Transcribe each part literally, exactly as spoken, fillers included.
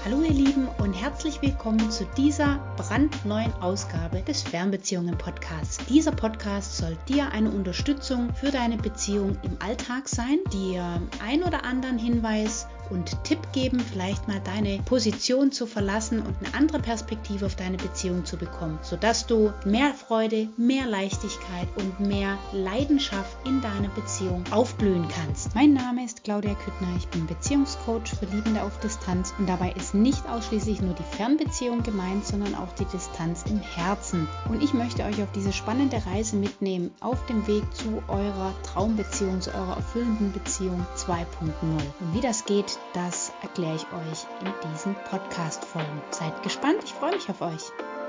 Hallo ihr Lieben und herzlich willkommen zu dieser brandneuen Ausgabe des Fernbeziehungen-Podcasts. Dieser Podcast soll dir eine Unterstützung für deine Beziehung im Alltag sein, dir ein oder anderen Hinweis und Tipp geben, vielleicht mal deine Position zu verlassen und eine andere Perspektive auf deine Beziehung zu bekommen, sodass du mehr Freude, mehr Leichtigkeit und mehr Leidenschaft in deiner Beziehung aufblühen kannst. Mein Name ist Claudia Küttner, ich bin Beziehungscoach für Liebende auf Distanz und dabei ist nicht ausschließlich nur die Fernbeziehung gemeint, sondern auch die Distanz im Herzen. Und ich möchte euch auf diese spannende Reise mitnehmen, auf dem Weg zu eurer Traumbeziehung, zu eurer erfüllenden Beziehung zwei Punkt null. Und wie das geht, das erkläre ich euch in diesen Podcast-Folgen. Seid gespannt, ich freue mich auf euch.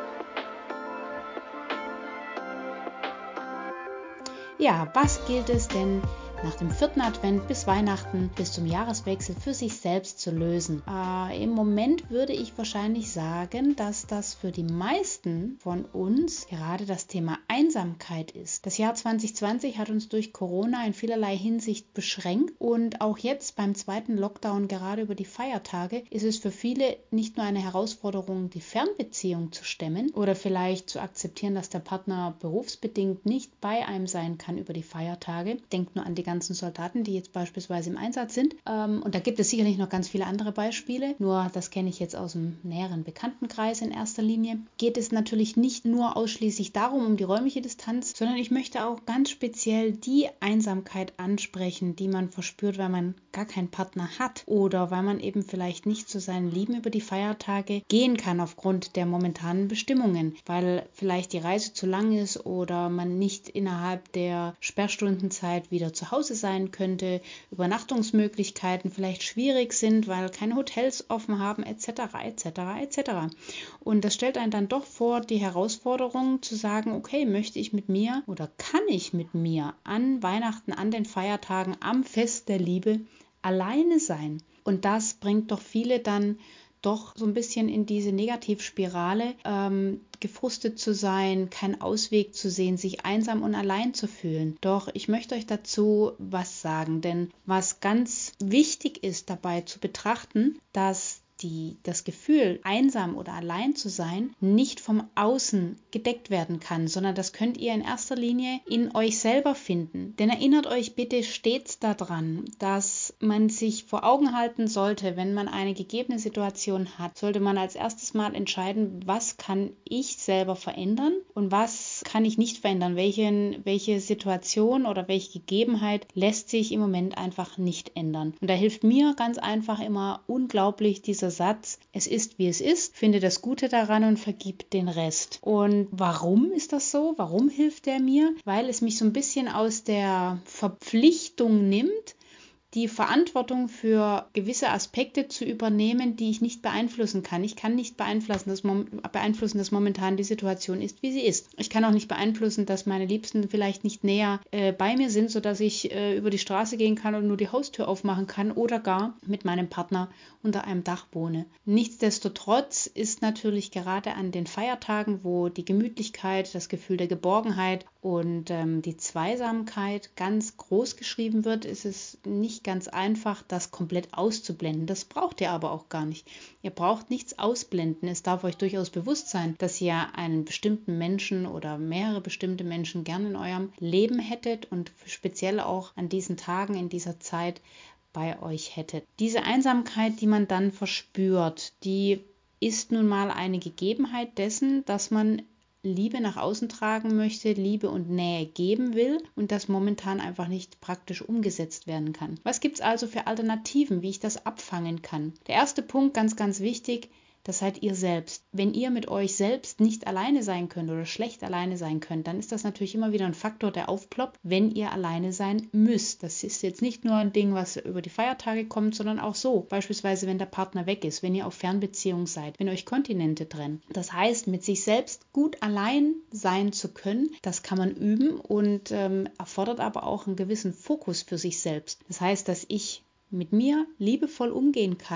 Ja, was gilt es denn nach dem vierten Advent bis Weihnachten bis zum Jahreswechsel für sich selbst zu lösen? Äh, Im Moment würde ich wahrscheinlich sagen, dass das für die meisten von uns gerade das Thema Einsamkeit ist. Das Jahr zwanzig zwanzig hat uns durch Corona in vielerlei Hinsicht beschränkt und auch jetzt beim zweiten Lockdown, gerade über die Feiertage, ist es für viele nicht nur eine Herausforderung, die Fernbeziehung zu stemmen oder vielleicht zu akzeptieren, dass der Partner berufsbedingt nicht bei einem sein kann über die Feiertage. Denkt nur an die ganzen Soldaten, die jetzt beispielsweise im Einsatz sind. Ähm, und da gibt es sicherlich noch ganz viele andere Beispiele, nur das kenne ich jetzt aus dem näheren Bekanntenkreis in erster Linie. Geht es natürlich nicht nur ausschließlich darum, um die räumliche Distanz, sondern ich möchte auch ganz speziell die Einsamkeit ansprechen, die man verspürt, weil man gar keinen Partner hat oder weil man eben vielleicht nicht zu seinen Lieben über die Feiertage gehen kann aufgrund der momentanen Bestimmungen, weil vielleicht die Reise zu lang ist oder man nicht innerhalb der Sperrstundenzeit wieder zu Hause sein könnte, Übernachtungsmöglichkeiten vielleicht schwierig sind, weil keine Hotels offen haben, et cetera et cetera et cetera. Und das stellt einen dann doch vor die Herausforderung zu sagen, okay, möchte ich mit mir oder kann ich mit mir an Weihnachten, an den Feiertagen, am Fest der Liebe alleine sein? Und das bringt doch viele dann doch so ein bisschen in diese Negativspirale, ähm, gefrustet zu sein, keinen Ausweg zu sehen, sich einsam und allein zu fühlen. Doch ich möchte euch dazu was sagen, denn was ganz wichtig ist dabei zu betrachten, dass Die, das Gefühl, einsam oder allein zu sein, nicht vom Außen gedeckt werden kann, sondern das könnt ihr in erster Linie in euch selber finden. Denn erinnert euch bitte stets daran, dass man sich vor Augen halten sollte, wenn man eine gegebene Situation hat, sollte man als erstes mal entscheiden, was kann ich selber verändern und was kann ich nicht verändern, welche, welche Situation oder welche Gegebenheit lässt sich im Moment einfach nicht ändern. Und da hilft mir ganz einfach immer unglaublich dieser Satz, es ist wie es ist, finde das Gute daran und vergib den Rest. Und warum ist das so? Warum hilft der mir? Weil es mich so ein bisschen aus der Verpflichtung nimmt, die Verantwortung für gewisse Aspekte zu übernehmen, die ich nicht beeinflussen kann. Ich kann nicht beeinflussen, dass, mom- beeinflussen, dass momentan die Situation ist, wie sie ist. Ich kann auch nicht beeinflussen, dass meine Liebsten vielleicht nicht näher äh, bei mir sind, sodass ich äh, über die Straße gehen kann und nur die Haustür aufmachen kann oder gar mit meinem Partner unter einem Dach wohne. Nichtsdestotrotz ist natürlich gerade an den Feiertagen, wo die Gemütlichkeit, das Gefühl der Geborgenheit und ähm, die Zweisamkeit ganz groß geschrieben wird, ist es nicht ganz einfach, das komplett auszublenden. Das braucht ihr aber auch gar nicht. Ihr braucht nichts ausblenden. Es darf euch durchaus bewusst sein, dass ihr einen bestimmten Menschen oder mehrere bestimmte Menschen gerne in eurem Leben hättet und speziell auch an diesen Tagen, in dieser Zeit bei euch hättet. Diese Einsamkeit, die man dann verspürt, die ist nun mal eine Gegebenheit dessen, dass man Liebe nach außen tragen möchte, Liebe und Nähe geben will und das momentan einfach nicht praktisch umgesetzt werden kann. Was gibt es also für Alternativen, wie ich das abfangen kann? Der erste Punkt, ganz, ganz wichtig, das seid ihr selbst. Wenn ihr mit euch selbst nicht alleine sein könnt oder schlecht alleine sein könnt, dann ist das natürlich immer wieder ein Faktor, der aufploppt, wenn ihr alleine sein müsst. Das ist jetzt nicht nur ein Ding, was über die Feiertage kommt, sondern auch so. Beispielsweise, wenn der Partner weg ist, wenn ihr auf Fernbeziehung seid, wenn euch Kontinente trennen. Das heißt, mit sich selbst gut allein sein zu können, das kann man üben und ähm, erfordert aber auch einen gewissen Fokus für sich selbst. Das heißt, dass ich mit mir liebevoll umgehen kann,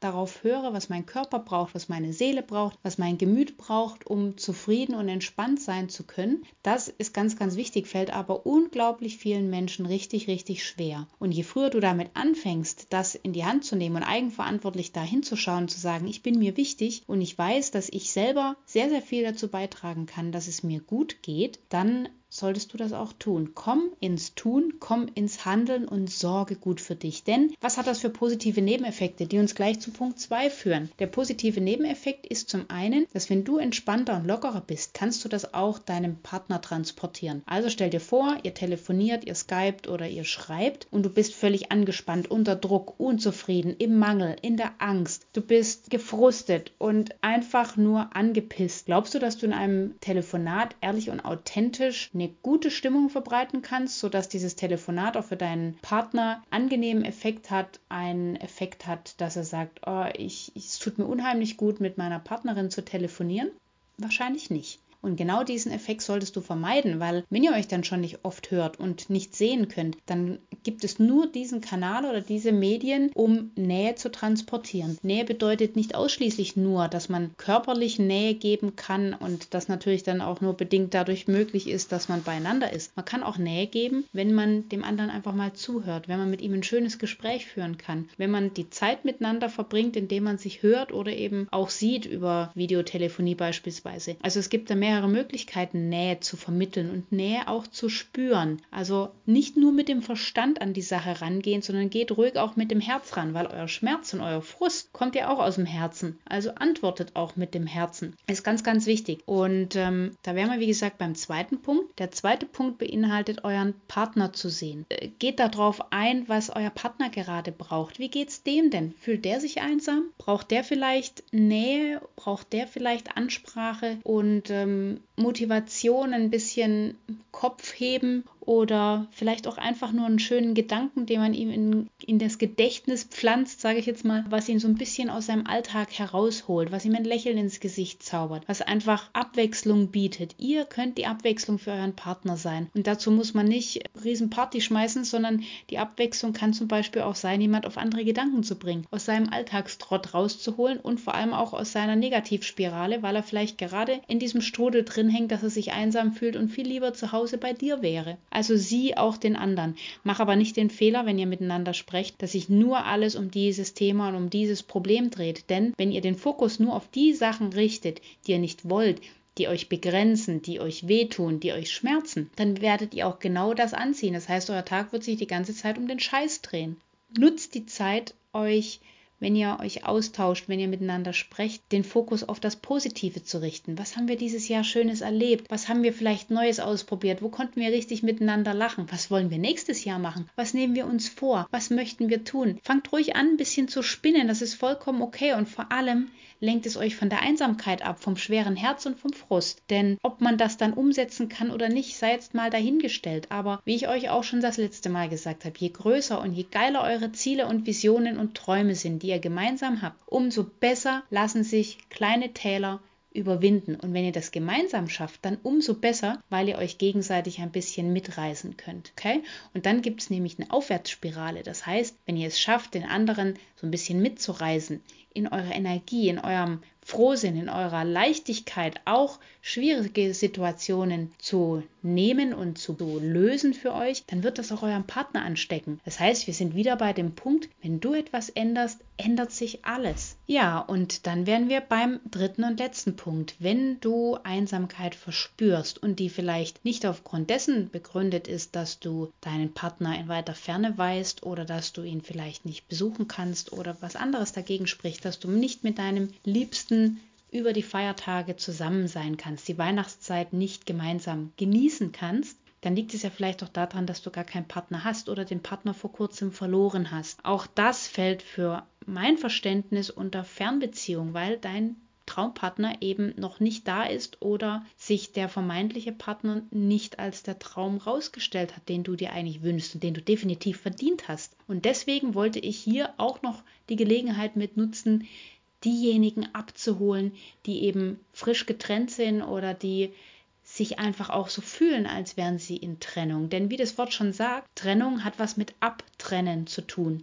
darauf höre, was mein Körper braucht, was meine Seele braucht, was mein Gemüt braucht, um zufrieden und entspannt sein zu können. Das ist ganz, ganz wichtig, fällt aber unglaublich vielen Menschen richtig, richtig schwer. Und je früher du damit anfängst, das in die Hand zu nehmen und eigenverantwortlich da hinzuschauen, zu sagen, ich bin mir wichtig und ich weiß, dass ich selber sehr, sehr viel dazu beitragen kann, dass es mir gut geht, dann solltest du das auch tun. Komm ins Tun, komm ins Handeln und sorge gut für dich. Denn was hat das für positive Nebeneffekte, die uns gleich zu Punkt zwei führen? Der positive Nebeneffekt ist zum einen, dass wenn du entspannter und lockerer bist, kannst du das auch deinem Partner transportieren. Also stell dir vor, ihr telefoniert, ihr skypt oder ihr schreibt und du bist völlig angespannt, unter Druck, unzufrieden, im Mangel, in der Angst. Du bist gefrustet und einfach nur angepisst. Glaubst du, dass du in einem Telefonat ehrlich und authentisch eine gute Stimmung verbreiten kannst, sodass dieses Telefonat auch für deinen Partner angenehmen Effekt hat, einen Effekt hat, dass er sagt, oh, ich, ich, es tut mir unheimlich gut, mit meiner Partnerin zu telefonieren? Wahrscheinlich nicht. Und genau diesen Effekt solltest du vermeiden, weil wenn ihr euch dann schon nicht oft hört und nicht sehen könnt, dann gibt es nur diesen Kanal oder diese Medien, um Nähe zu transportieren. Nähe bedeutet nicht ausschließlich nur, dass man körperlich Nähe geben kann und das natürlich dann auch nur bedingt dadurch möglich ist, dass man beieinander ist. Man kann auch Nähe geben, wenn man dem anderen einfach mal zuhört, wenn man mit ihm ein schönes Gespräch führen kann, wenn man die Zeit miteinander verbringt, indem man sich hört oder eben auch sieht über Videotelefonie beispielsweise. Also es gibt da mehrere Möglichkeiten, Nähe zu vermitteln und Nähe auch zu spüren. Also nicht nur mit dem Verstand an die Sache rangehen, sondern geht ruhig auch mit dem Herz ran, weil euer Schmerz und euer Frust kommt ja auch aus dem Herzen. Also antwortet auch mit dem Herzen. Ist ganz, ganz wichtig. Und ähm, da wären wir, wie gesagt, beim zweiten Punkt. Der zweite Punkt beinhaltet, euren Partner zu sehen. Äh, geht darauf ein, was euer Partner gerade braucht. Wie geht's dem denn? Fühlt der sich einsam? Braucht der vielleicht Nähe? Braucht der vielleicht Ansprache und ähm, Motivation, ein bisschen Kopf heben oder vielleicht auch einfach nur einen schönen Gedanken, den man ihm in, in das Gedächtnis pflanzt, sage ich jetzt mal, was ihn so ein bisschen aus seinem Alltag herausholt, was ihm ein Lächeln ins Gesicht zaubert, was einfach Abwechslung bietet. Ihr könnt die Abwechslung für euren Partner sein und dazu muss man nicht riesen Party schmeißen, sondern die Abwechslung kann zum Beispiel auch sein, jemand auf andere Gedanken zu bringen, aus seinem Alltagstrott rauszuholen und vor allem auch aus seiner Negativspirale, weil er vielleicht gerade in diesem Strudel drin hängt, dass er sich einsam fühlt und viel lieber zu Hause bei dir wäre. Also sieh auch den anderen. Mach aber nicht den Fehler, wenn ihr miteinander sprecht, dass sich nur alles um dieses Thema und um dieses Problem dreht. Denn wenn ihr den Fokus nur auf die Sachen richtet, die ihr nicht wollt, die euch begrenzen, die euch wehtun, die euch schmerzen, dann werdet ihr auch genau das anziehen. Das heißt, euer Tag wird sich die ganze Zeit um den Scheiß drehen. Nutzt die Zeit, euch wenn ihr euch austauscht, wenn ihr miteinander sprecht, den Fokus auf das Positive zu richten. Was haben wir dieses Jahr Schönes erlebt? Was haben wir vielleicht Neues ausprobiert? Wo konnten wir richtig miteinander lachen? Was wollen wir nächstes Jahr machen? Was nehmen wir uns vor? Was möchten wir tun? Fangt ruhig an, ein bisschen zu spinnen. Das ist vollkommen okay und vor allem lenkt es euch von der Einsamkeit ab, vom schweren Herz und vom Frust. Denn ob man das dann umsetzen kann oder nicht, sei jetzt mal dahingestellt. Aber wie ich euch auch schon das letzte Mal gesagt habe, je größer und je geiler eure Ziele und Visionen und Träume sind, die ihr gemeinsam habt, umso besser lassen sich kleine Täler überwinden. Und wenn ihr das gemeinsam schafft, dann umso besser, weil ihr euch gegenseitig ein bisschen mitreißen könnt. Okay? Und dann gibt es nämlich eine Aufwärtsspirale. Das heißt, wenn ihr es schafft, den anderen so ein bisschen mitzureißen, in eurer Energie, in eurem Frohsinn, in eurer Leichtigkeit auch schwierige Situationen zu nehmen und zu lösen für euch, dann wird das auch eurem Partner anstecken. Das heißt, wir sind wieder bei dem Punkt, wenn du etwas änderst, ändert sich alles. Ja, und dann wären wir beim dritten und letzten Punkt. Wenn du Einsamkeit verspürst und die vielleicht nicht aufgrund dessen begründet ist, dass du deinen Partner in weiter Ferne weißt oder dass du ihn vielleicht nicht besuchen kannst oder was anderes dagegen spricht, dass du nicht mit deinem Liebsten über die Feiertage zusammen sein kannst, die Weihnachtszeit nicht gemeinsam genießen kannst, dann liegt es ja vielleicht auch daran, dass du gar keinen Partner hast oder den Partner vor kurzem verloren hast. Auch das fällt für mein Verständnis unter Fernbeziehung, weil dein Traumpartner eben noch nicht da ist oder sich der vermeintliche Partner nicht als der Traum rausgestellt hat, den du dir eigentlich wünschst und den du definitiv verdient hast. Und deswegen wollte ich hier auch noch die Gelegenheit mit nutzen, diejenigen abzuholen, die eben frisch getrennt sind oder die sich einfach auch so fühlen, als wären sie in Trennung. Denn wie das Wort schon sagt, Trennung hat was mit Abtrennen zu tun.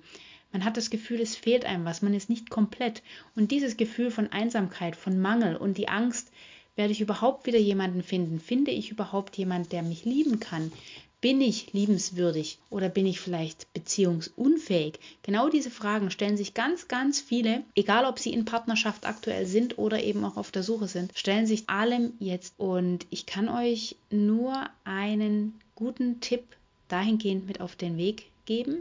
Man hat das Gefühl, es fehlt einem was, man ist nicht komplett. Und dieses Gefühl von Einsamkeit, von Mangel und die Angst, werde ich überhaupt wieder jemanden finden? Finde ich überhaupt jemanden, der mich lieben kann? Bin ich liebenswürdig oder bin ich vielleicht beziehungsunfähig? Genau diese Fragen stellen sich ganz, ganz viele, egal ob sie in Partnerschaft aktuell sind oder eben auch auf der Suche sind, stellen sich allem jetzt. Und ich kann euch nur einen guten Tipp dahingehend mit auf den Weg geben.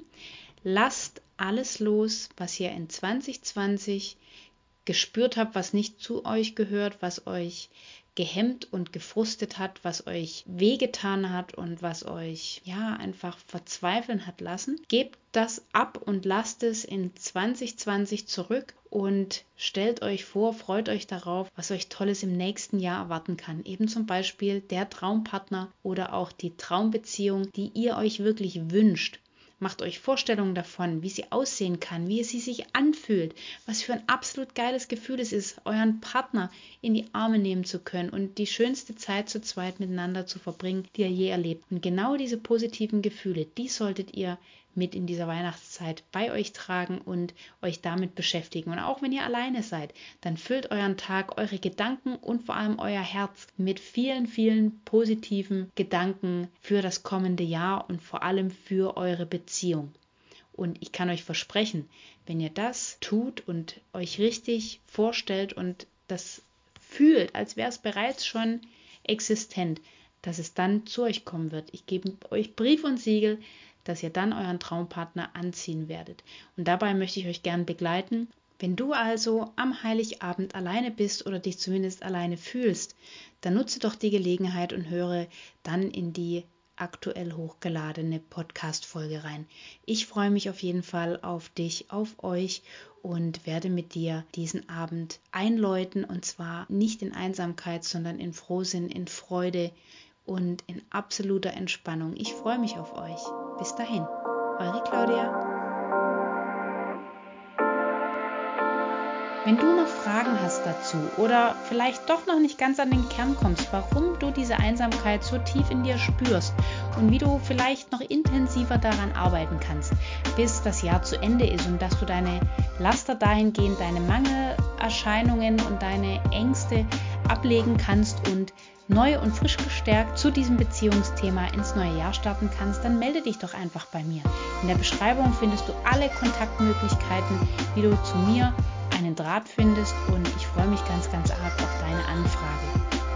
Lasst alles los, was ihr in zwanzig zwanzig gespürt habt, was nicht zu euch gehört, was euch gehemmt und gefrustet hat, was euch wehgetan hat und was euch ja einfach verzweifeln hat lassen. Gebt das ab und lasst es in zwanzig zwanzig zurück und stellt euch vor, freut euch darauf, was euch Tolles im nächsten Jahr erwarten kann. Eben zum Beispiel der Traumpartner oder auch die Traumbeziehung, die ihr euch wirklich wünscht. Macht euch Vorstellungen davon, wie sie aussehen kann, wie sie sich anfühlt, was für ein absolut geiles Gefühl es ist, euren Partner in die Arme nehmen zu können und die schönste Zeit zu zweit miteinander zu verbringen, die ihr je erlebt. Und genau diese positiven Gefühle, die solltet ihr mit in dieser Weihnachtszeit bei euch tragen und euch damit beschäftigen. Und auch wenn ihr alleine seid, dann füllt euren Tag, eure Gedanken und vor allem euer Herz mit vielen, vielen positiven Gedanken für das kommende Jahr und vor allem für eure Beziehung. Und ich kann euch versprechen, wenn ihr das tut und euch richtig vorstellt und das fühlt, als wäre es bereits schon existent, dass es dann zu euch kommen wird. Ich gebe euch Brief und Siegel, dass ihr dann euren Traumpartner anziehen werdet. Und dabei möchte ich euch gern begleiten. Wenn du also am Heiligabend alleine bist oder dich zumindest alleine fühlst, dann nutze doch die Gelegenheit und höre dann in die aktuell hochgeladene Podcast-Folge rein. Ich freue mich auf jeden Fall auf dich, auf euch und werde mit dir diesen Abend einläuten, und zwar nicht in Einsamkeit, sondern in Frohsinn, in Freude und in absoluter Entspannung. Ich freue mich auf euch. Bis dahin, eure Claudia. Wenn du noch Fragen hast dazu oder vielleicht doch noch nicht ganz an den Kern kommst, warum du diese Einsamkeit so tief in dir spürst und wie du vielleicht noch intensiver daran arbeiten kannst, bis das Jahr zu Ende ist und dass du deine Laster dahingehend, deine Mangelerscheinungen und deine Ängste ablegen kannst und neu und frisch gestärkt zu diesem Beziehungsthema ins neue Jahr starten kannst, dann melde dich doch einfach bei mir. In der Beschreibung findest du alle Kontaktmöglichkeiten, wie du zu mir einen Draht findest, und ich freue mich ganz, ganz arg auf deine Anfrage.